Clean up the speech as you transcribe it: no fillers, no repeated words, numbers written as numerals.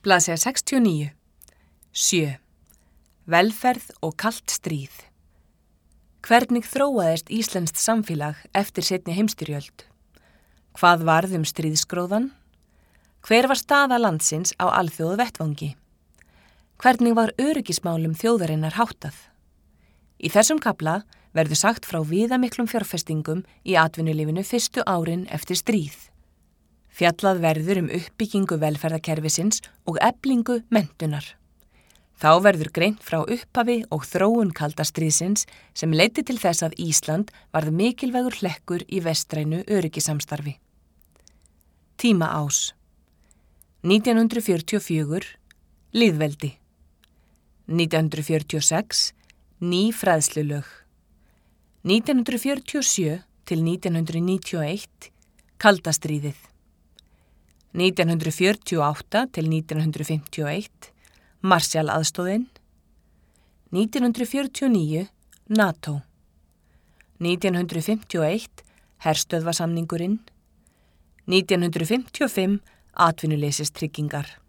Blaðsíða 69. 7. Velferð og kalt stríð. Hvernig þróaðist íslenskt samfélag eftir seinni heimsstyrjöld? Hvað varð stríðsgróðann? Hver var staða landsins á alþjóða vettvangi? Hvernig var öryggismálum þjóðarinnar háttað? Í þessum kafla verður sagt frá viðamiklum fjárfestingum í atvinnulífinu fyrstu árin eftir stríð. Fjallað verður uppbyggingu velferðarkerfisins og eflingu menntunar. Þá verður greint frá upphafi og þróun kalda stríðsins sem leiddi til þess að Ísland varð mikilvægur hlekkur í vestrænu öryggissamstarfi. Tímaás. 1944 – Lýðveldi. 1946 – Ný fræðslulög. 1947 til 1991 – Kalda stríðið. 1948 til 1951 – Marshall-aðstoðin. 1949 – NATO. 1951 – Herstöðvasamningurinn. 1955 – Atvinnuleysistryggingar.